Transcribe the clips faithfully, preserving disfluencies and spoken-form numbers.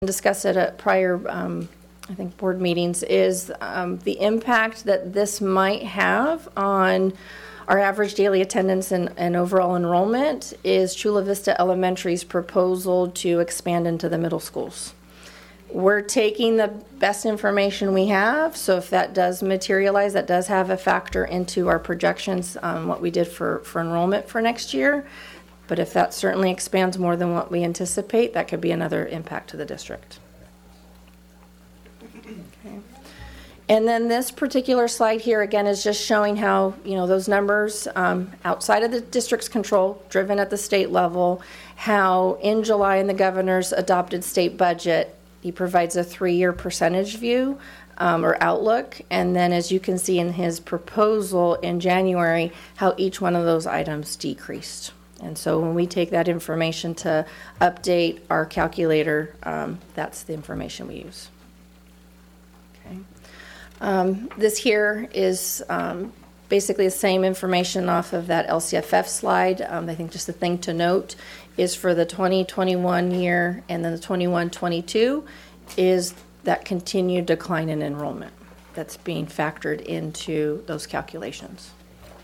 discussed it at prior, um, I think, board meetings, is um, the impact that this might have on our average daily attendance and, and overall enrollment is Chula Vista Elementary's proposal to expand into the middle schools. We're taking the best information we have, so if that does materialize, that does have a factor into our projections on what we did for, for enrollment for next year. But if that certainly expands more than what we anticipate, that could be another impact to the district. Okay. And then this particular slide here, again, is just showing how, you know, those numbers um, outside of the district's control, driven at the state level, how in July in the governor's adopted state budget, he provides a three-year percentage view um, or outlook. And then as you can see in his proposal in January, how each one of those items decreased. And so when we take that information to update our calculator, um, that's the information we use. Okay. Um, this here is um, basically the same information off of that L C F F slide. Um, I think just the thing to note is for the twenty twenty-one year and then the twenty-one twenty-two is that continued decline in enrollment that's being factored into those calculations.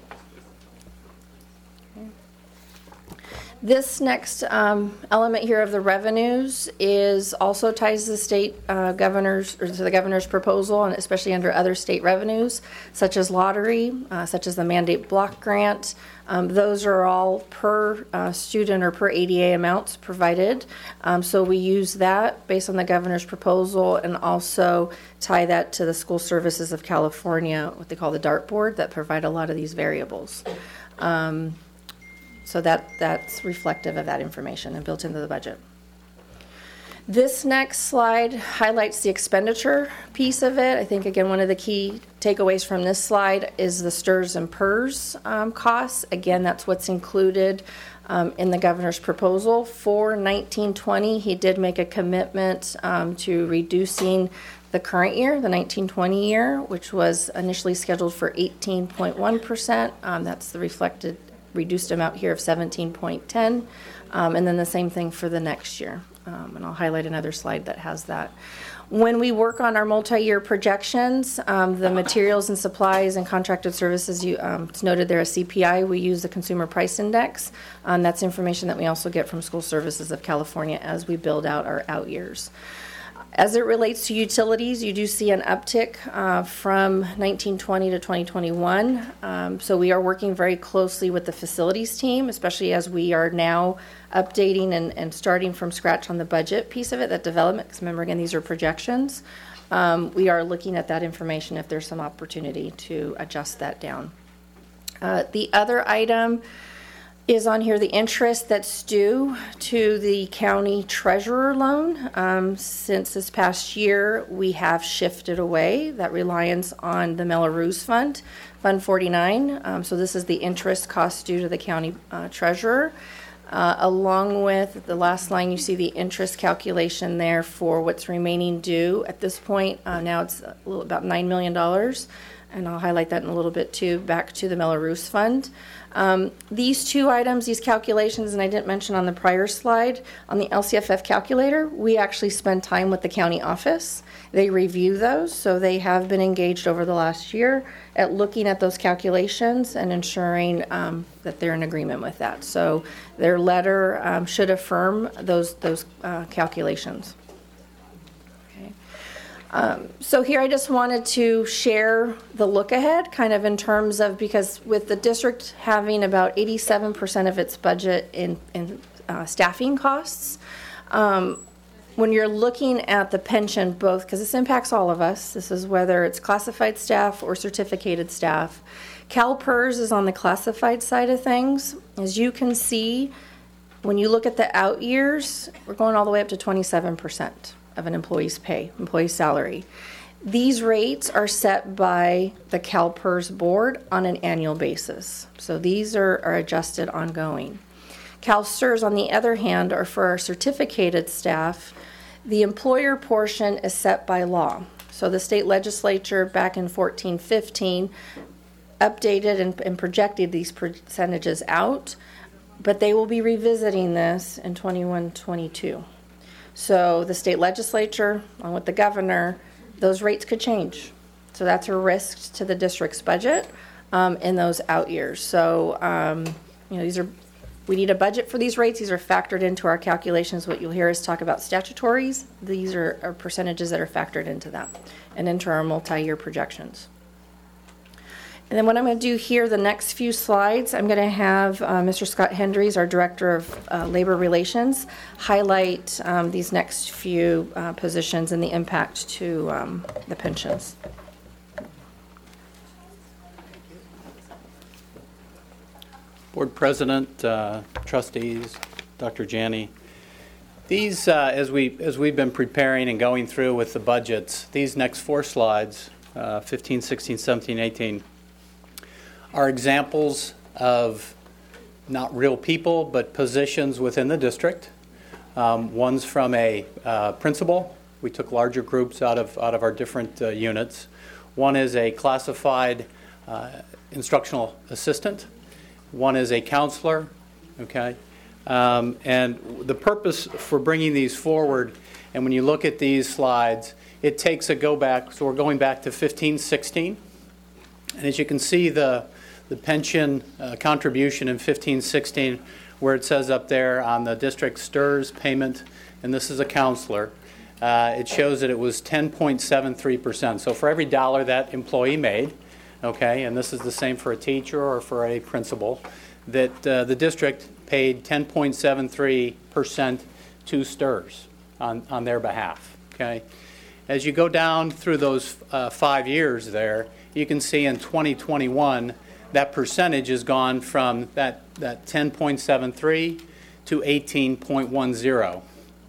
This next um, element here of the revenues is also ties to the state uh, governor's or to the governor's proposal, and especially under other state revenues, such as lottery, uh, such as the mandate block grant. Um, those are all per uh, student or per A D A amounts provided. Um, so we use that based on the governor's proposal, and also tie that to the School Services of California, what they call the dartboard, that provide a lot of these variables. Um, So that, that's reflective of that information and built into the budget. This next slide highlights the expenditure piece of it. I think, again, one of the key takeaways from this slide is the S T R S and P E R S um, costs. Again, that's what's included um, in the governor's proposal. For nineteen twenty, he did make a commitment um, to reducing the current year, the nineteen twenty year, which was initially scheduled for eighteen point one percent. Um, that's the reflected reduced amount here of seventeen point one zero, um, and then the same thing for the next year. Um, and I'll highlight another slide that has that. When we work on our multi-year projections, um, the materials and supplies and contracted services, you, um, it's noted there as C P I, we use the Consumer Price Index. Um, that's information that we also get from School Services of California as we build out our out years. As it relates to utilities, you do see an uptick uh, from nineteen twenty to twenty twenty-one. Um, so we are working very closely with the facilities team, especially as we are now updating and, and starting from scratch on the budget piece of it, that development, because remember, again, these are projections. Um, we are looking at that information if there's some opportunity to adjust that down. Uh, the other item is on here the interest that's due to the county treasurer loan. Um, since this past year, we have shifted away that reliance on the Mello-Roos Fund, Fund forty-nine. Um, so this is the interest cost due to the county uh, treasurer. Uh, along with the last line, you see the interest calculation there for what's remaining due at this point. Uh, now it's a little, about nine million dollars. And I'll highlight that in a little bit too, back to the Mello-Roos Fund. Um, these two items, these calculations, and I didn't mention on the prior slide, on the L C F F calculator, we actually spend time with the county office. They review those, so they have been engaged over the last year at looking at those calculations and ensuring um, that they're in agreement with that. So their letter um, should affirm those, those uh, calculations. Um, so here I just wanted to share the look ahead kind of in terms of, because with the district having about eighty-seven percent of its budget in, in uh, staffing costs, um, when you're looking at the pension, both, because this impacts all of us, this is whether it's classified staff or certificated staff. CalPERS is on the classified side of things. As you can see, when you look at the out years, we're going all the way up to twenty-seven percent. Of an employee's pay, employee salary. These rates are set by the CalPERS board on an annual basis. So these are, are adjusted ongoing. CalSTRS, on the other hand, are for our certificated staff. The employer portion is set by law. So the state legislature back in fourteen fifteen updated and, and projected these percentages out, but they will be revisiting this in twenty-one twenty-two. So the state legislature, along with the governor, those rates could change. So that's a risk to the district's budget um, in those out years. So, um, you know, these are, we need a budget for these rates. These are factored into our calculations. What you'll hear us talk about statutories. These are, are percentages that are factored into that and into our multi-year projections. And then what I'm going to do here, the next few slides, I'm going to have uh, Mister Scott Hendries, our Director of uh, Labor Relations, highlight um, these next few uh, positions and the impact to um, the pensions. Board President, uh, trustees, Doctor Janney, these, uh, as, we, as we've been preparing and going through with the budgets, these next four slides, uh, fifteen, sixteen, seventeen, eighteen, are examples of not real people, but positions within the district. Um, one's from a uh, principal. We took larger groups out of, out of our different uh, units. One is a classified uh, instructional assistant. One is a counselor, okay? Um, and the purpose for bringing these forward, and when you look at these slides, it takes a go back, so we're going back to fifteen, sixteen. And as you can see, the, the pension uh, contribution in fifteen, sixteen, where it says up there on the district STRS payment, and this is a counselor, uh, it shows that it was ten point seven three percent. So for every dollar that employee made, okay, and this is the same for a teacher or for a principal, that uh, the district paid ten point seven three percent to STRS on, on their behalf, okay? As you go down through those uh, five years there, you can see in twenty twenty-one, that percentage has gone from that, that ten point seven three to eighteen point one zero.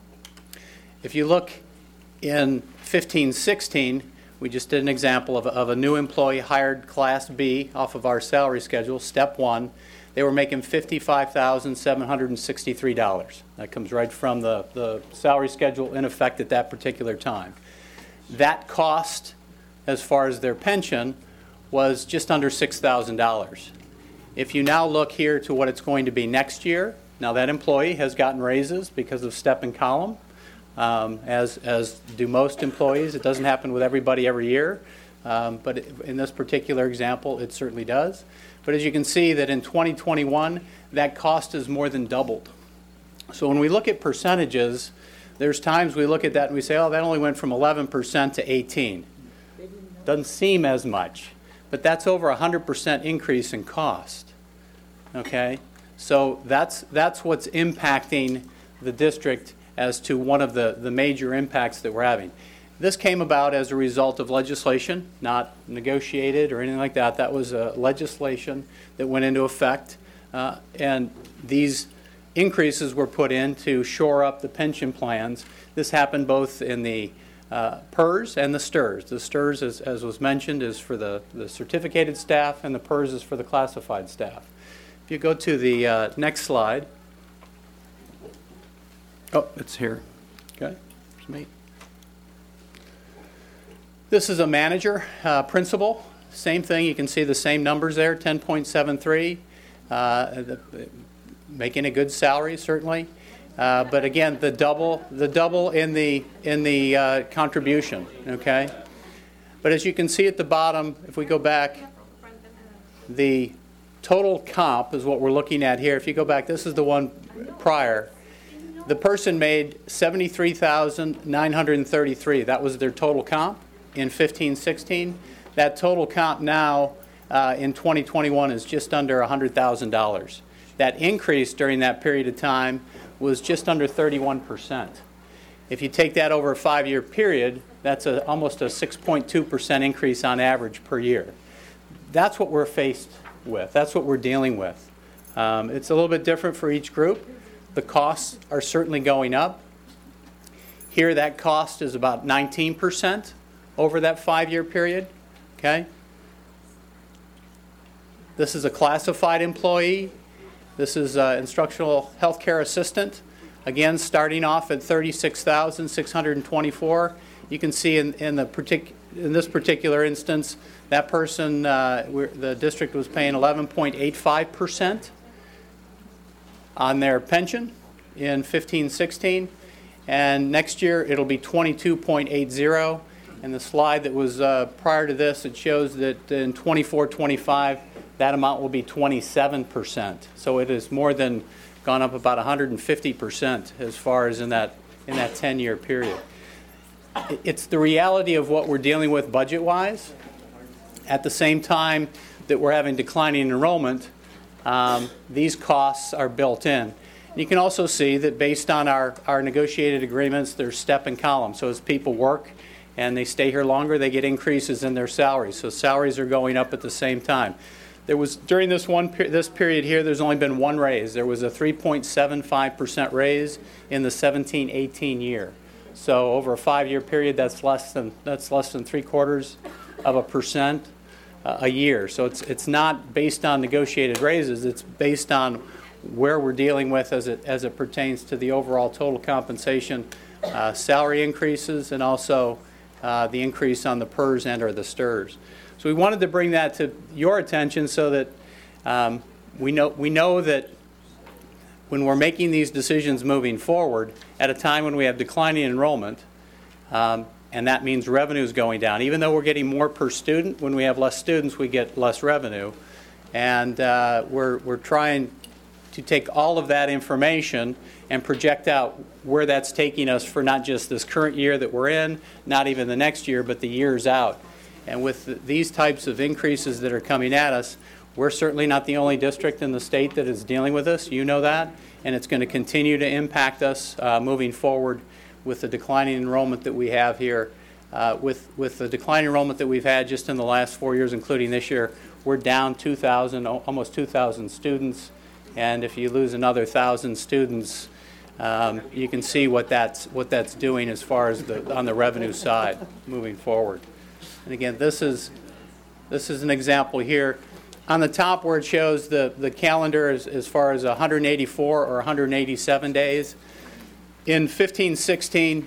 If you look in fifteen, sixteen, we just did an example of a, of a new employee hired Class B off of our salary schedule, step one. They were making fifty-five thousand seven hundred sixty-three dollars. That comes right from the, the salary schedule in effect at that particular time. That cost, as far as their pension, was just under six thousand dollars. If you now look here to what it's going to be next year, now that employee has gotten raises because of step and column. Um, as, as do most employees. It doesn't happen with everybody every year, um, but in this particular example, it certainly does. But as you can see that in twenty twenty-one, that cost is more than doubled. So when we look at percentages, there's times we look at that and we say, oh, that only went from eleven percent to eighteen. Doesn't seem as much, but that's over a one hundred percent increase in cost, okay? So that's, that's what's impacting the district as to one of the, the major impacts that we're having. This came about as a result of legislation, not negotiated or anything like that. That was a legislation that went into effect, uh, and these increases were put in to shore up the pension plans. This happened both in the uh, P E R S and the STRS. The STRS, as, as was mentioned, is for the, the certificated staff, and the P E R S is for the classified staff. If you go to the uh, next slide. Oh, it's here. Okay, it's me. This is a manager, uh, principal. Same thing. You can see the same numbers there, ten point seven three. Uh, the, making a good salary, certainly. Uh, but again, the double, the double in the in the uh, contribution. Okay. But as you can see at the bottom, if we go back, the total comp is what we're looking at here. If you go back, this is the one prior. The person made seventy-three thousand nine hundred thirty-three. That was their total comp in fifteen, sixteen. That total comp now uh, in twenty twenty-one is just under one hundred thousand dollars. That increase during that period of time was just under thirty-one percent. If you take that over a five-year period, that's a, almost a six point two percent increase on average per year. That's what we're faced with. That's what we're dealing with. Um, it's a little bit different for each group. The costs are certainly going up. Here, that cost is about nineteen percent over that five-year period. Okay. This is a classified employee. This is an instructional healthcare assistant. Again, starting off at thirty-six thousand six hundred twenty-four. You can see in, in the partic- in this particular instance, that person, uh, the district was paying eleven point eight five percent on their pension in fifteen, sixteen. and next year it'll be twenty-two point eight zero. And the slide that was uh, prior to this, it shows that in twenty-four twenty-five, that amount will be twenty-seven percent. So it has more than gone up about one hundred fifty percent as far as in that in that ten-year period. It's the reality of what we're dealing with budget-wise. At the same time that we're having declining enrollment, um, these costs are built in. You can also see that based on our, our negotiated agreements, there's step and column. So as people work and they stay here longer, they get increases in their salaries. So salaries are going up at the same time. There was, during this one this period here, there's only been one raise. There was a three point seven five percent raise in the seventeen eighteen year. So over a five-year period, that's less than that's less than three quarters of a percent uh, a year. So it's it's not based on negotiated raises. It's based on where we're dealing with as it as it pertains to the overall total compensation, uh, salary increases, and also uh, the increase on the P E R S and or the S T R S. So we wanted to bring that to your attention so that um, we know we know that when we're making these decisions moving forward at a time when we have declining enrollment, um, and that means revenues going down. Even though we're getting more per student, when we have less students, we get less revenue. And uh, we're, we're trying to take all of that information and project out where that's taking us for not just this current year that we're in, not even the next year, but the years out. And with the, these types of increases that are coming at us, we're certainly not the only district in the state that is dealing with this. You know that. And it's going to continue to impact us uh, moving forward with the declining enrollment that we have here. Uh, with, with the declining enrollment that we've had just in the last four years, including this year, we're down two thousand, almost two thousand students. And if you lose another one thousand students, um, you can see what that's, what that's doing as far as the, on the revenue side moving forward. And again, this is, this is an example here. On the top where it shows the, the calendar as, as far as one hundred eighty-four or one hundred eighty-seven days, in fifteen sixteen,